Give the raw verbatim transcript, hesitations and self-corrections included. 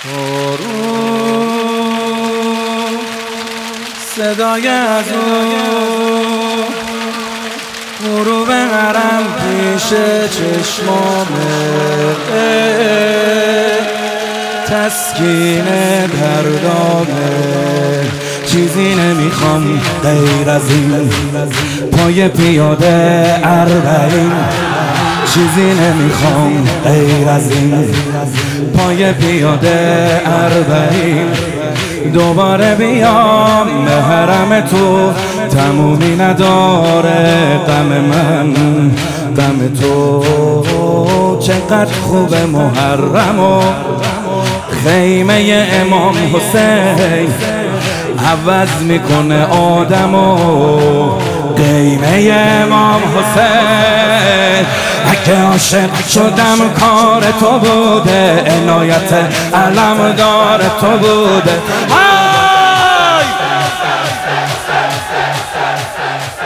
برو صدای از او برو ببرم پیش چشمامه، تسکین دردامه. چیزی نمیخوام غیر از این پای پیاده اربعین، چیزی نمیخوام غیر از این پای پیاده اربعین. دوباره بیام به حرم تو تمومی نداره غم من، غم تو چقدر خوب محرم و خیمه امام حسین عوض میکنه آدمو. خیمه امام حسین اگه عاشق شدم کار تو بوده، عنایت علمدار تو بوده.